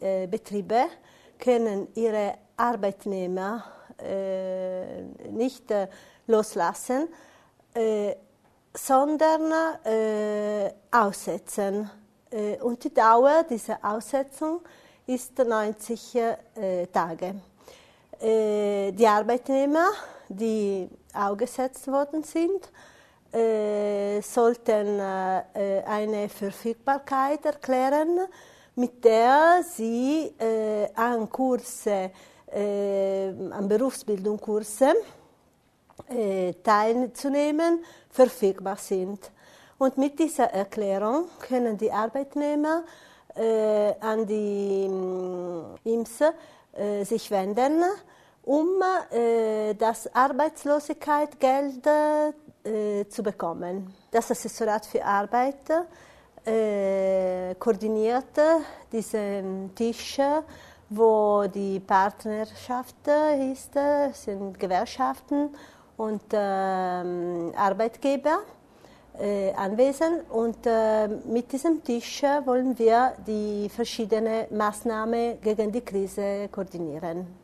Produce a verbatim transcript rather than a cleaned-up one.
äh, Betriebe können ihre Arbeitnehmer äh, nicht äh, loslassen, äh, sondern äh, aussetzen. Äh, und die Dauer dieser Aussetzung ist neunzig äh, Tage. Äh, die Arbeitnehmer, die ausgesetzt worden sind, äh, sollten äh, eine Verfügbarkeit erklären, mit der sie äh, an Kurse, äh, an Berufsbildungskurse äh, teilzunehmen, verfügbar sind. Und mit dieser Erklärung können die Arbeitnehmer äh, an die äh, I M S äh, sich wenden, um äh, das Arbeitslosigkeitsgeld äh, zu bekommen. Das Assessorat für Arbeit äh, koordiniert diesen Tisch, wo die Partnerschaft ist, sind Gewerkschaften und äh, Arbeitgeber äh, anwesend. Und äh, mit diesem Tisch wollen wir die verschiedenen Maßnahmen gegen die Krise koordinieren.